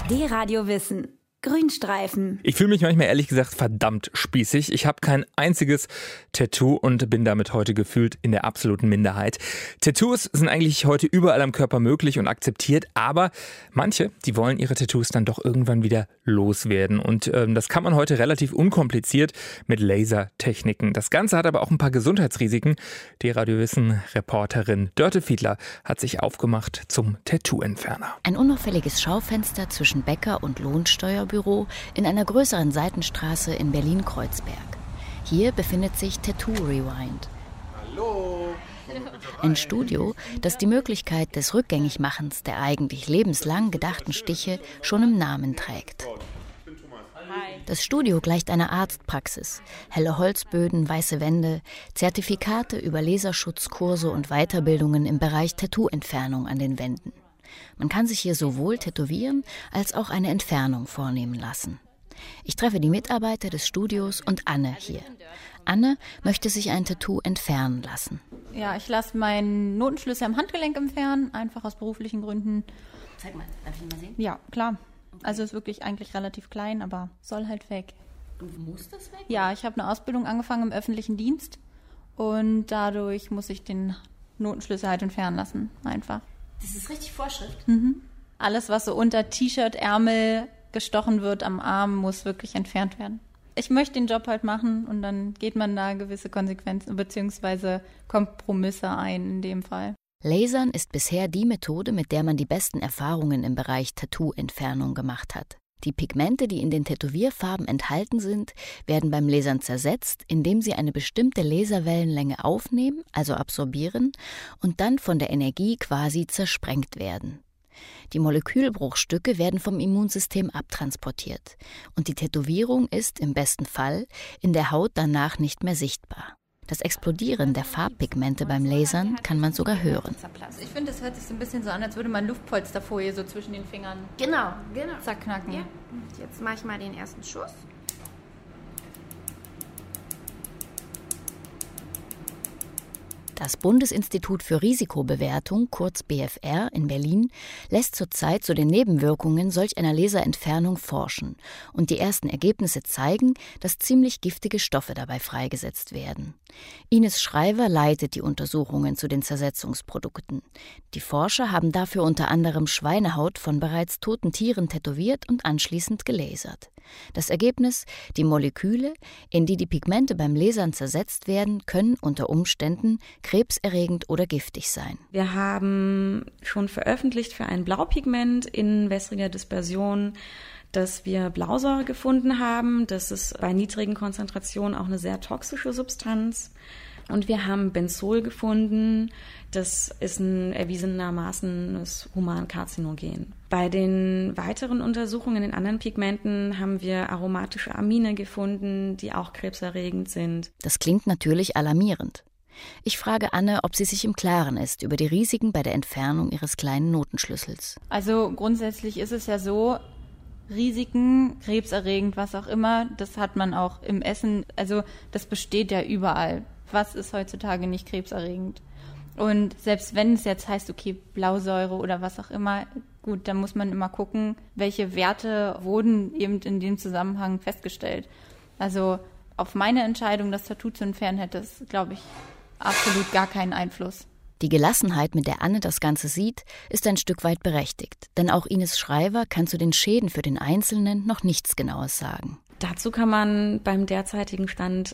D-Radio Wissen. Grünstreifen. Ich fühle mich manchmal ehrlich gesagt verdammt spießig. Ich habe kein einziges Tattoo und bin damit heute gefühlt in der absoluten Minderheit. Tattoos sind eigentlich heute überall am Körper möglich und akzeptiert, aber manche, die wollen ihre Tattoos dann doch irgendwann wieder loswerden. Und das kann man heute relativ unkompliziert mit Lasertechniken. Das Ganze hat aber auch ein paar Gesundheitsrisiken. Die Radiowissen-Reporterin Dörte Fiedler hat sich aufgemacht zum Tattoo-Entferner. Ein unauffälliges Schaufenster zwischen Bäcker und Lohnsteuerbüro in einer größeren Seitenstraße in Berlin-Kreuzberg. Hier befindet sich Tattoo Rewind. Hallo. Ein Studio, das die Möglichkeit des Rückgängigmachens der eigentlich lebenslang gedachten Stiche schon im Namen trägt. Das Studio gleicht einer Arztpraxis. Helle Holzböden, weiße Wände, Zertifikate über Laserschutzkurse und Weiterbildungen im Bereich Tattoo-Entfernung an den Wänden. Man kann sich hier sowohl tätowieren als auch eine Entfernung vornehmen lassen. Ich treffe die Mitarbeiter des Studios und Anne hier. Anne möchte sich ein Tattoo entfernen lassen. Ja, ich lasse meinen Notenschlüssel am Handgelenk entfernen, einfach aus beruflichen Gründen. Zeig mal, darf ich ihn mal sehen? Ja, klar. Okay. Also ist wirklich eigentlich relativ klein, aber soll halt weg. Du musst das weg? Ja, ich habe eine Ausbildung angefangen im öffentlichen Dienst und dadurch muss ich den Notenschlüssel halt entfernen lassen, einfach. Das ist richtig Vorschrift? Mhm. Alles, was so unter T-Shirt, Ärmel gestochen wird am Arm, muss wirklich entfernt werden. Ich möchte den Job halt machen und dann geht man da gewisse Konsequenzen bzw. Kompromisse ein in dem Fall. Lasern ist bisher die Methode, mit der man die besten Erfahrungen im Bereich Tattoo-Entfernung gemacht hat. Die Pigmente, die in den Tätowierfarben enthalten sind, werden beim Lasern zersetzt, indem sie eine bestimmte Laserwellenlänge aufnehmen, also absorbieren, und dann von der Energie quasi zersprengt werden. Die Molekülbruchstücke werden vom Immunsystem abtransportiert und die Tätowierung ist im besten Fall in der Haut danach nicht mehr sichtbar. Das Explodieren der Farbpigmente beim Lasern kann man sogar hören. Ich finde, es hört sich so ein bisschen so an, als würde man Luftpolsterfolie so zwischen den Fingern zerknacken. Ja. Jetzt mache ich mal den ersten Schuss. Das Bundesinstitut für Risikobewertung, kurz BfR, in Berlin, lässt zurzeit zu den Nebenwirkungen solch einer Laserentfernung forschen. Und die ersten Ergebnisse zeigen, dass ziemlich giftige Stoffe dabei freigesetzt werden. Ines Schreiber leitet die Untersuchungen zu den Zersetzungsprodukten. Die Forscher haben dafür unter anderem Schweinehaut von bereits toten Tieren tätowiert und anschließend gelasert. Das Ergebnis: Die Moleküle, in die die Pigmente beim Lasern zersetzt werden, können unter Umständen krebserregend oder giftig sein. Wir haben schon veröffentlicht für ein Blaupigment in wässriger Dispersion, dass wir Blausäure gefunden haben. Das ist bei niedrigen Konzentrationen auch eine sehr toxische Substanz. Und wir haben Benzol gefunden. Das ist ein erwiesenermaßen Humankarzinogen. Bei den weiteren Untersuchungen in anderen Pigmenten haben wir aromatische Amine gefunden, die auch krebserregend sind. Das klingt natürlich alarmierend. Ich frage Anne, ob sie sich im Klaren ist über die Risiken bei der Entfernung ihres kleinen Notenschlüssels. Also grundsätzlich ist es ja so, Risiken, krebserregend, was auch immer, das hat man auch im Essen. Also das besteht ja überall. Was ist heutzutage nicht krebserregend? Und selbst wenn es jetzt heißt, okay, Blausäure oder was auch immer, gut, dann muss man immer gucken, welche Werte wurden eben in dem Zusammenhang festgestellt. Also auf meine Entscheidung, das Tattoo zu entfernen, hätte es, glaube ich, absolut gar keinen Einfluss. Die Gelassenheit, mit der Anne das Ganze sieht, ist ein Stück weit berechtigt. Denn auch Ines Schreiber kann zu den Schäden für den Einzelnen noch nichts Genaues sagen. Dazu kann man beim derzeitigen Stand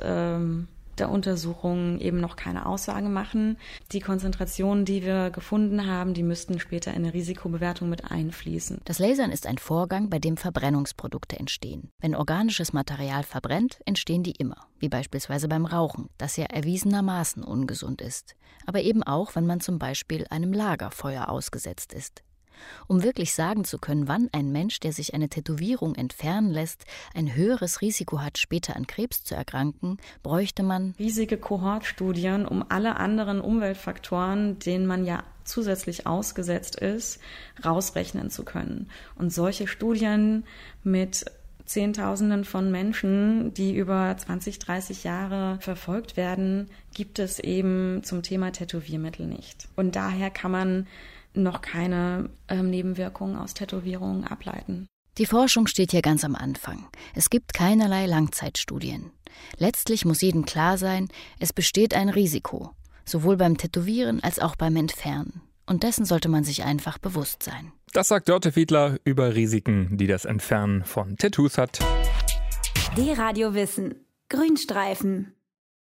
der Untersuchung eben noch keine Aussage machen. Die Konzentrationen, die wir gefunden haben, die müssten später in eine Risikobewertung mit einfließen. Das Lasern ist ein Vorgang, bei dem Verbrennungsprodukte entstehen. Wenn organisches Material verbrennt, entstehen die immer, wie beispielsweise beim Rauchen, das ja erwiesenermaßen ungesund ist. Aber eben auch, wenn man zum Beispiel einem Lagerfeuer ausgesetzt ist. Um wirklich sagen zu können, wann ein Mensch, der sich eine Tätowierung entfernen lässt, ein höheres Risiko hat, später an Krebs zu erkranken, bräuchte man riesige Kohortstudien, um alle anderen Umweltfaktoren, denen man ja zusätzlich ausgesetzt ist, rausrechnen zu können. Und solche Studien mit Zehntausenden von Menschen, die über 20, 30 Jahre verfolgt werden, gibt es eben zum Thema Tätowiermittel nicht. Und daher kann man noch keine Nebenwirkungen aus Tätowierungen ableiten. Die Forschung steht hier ganz am Anfang. Es gibt keinerlei Langzeitstudien. Letztlich muss jedem klar sein, es besteht ein Risiko, sowohl beim Tätowieren als auch beim Entfernen. Und dessen sollte man sich einfach bewusst sein. Das sagt Dörte Fiedler über Risiken, die das Entfernen von Tattoos hat. D-Radio Wissen. Grünstreifen.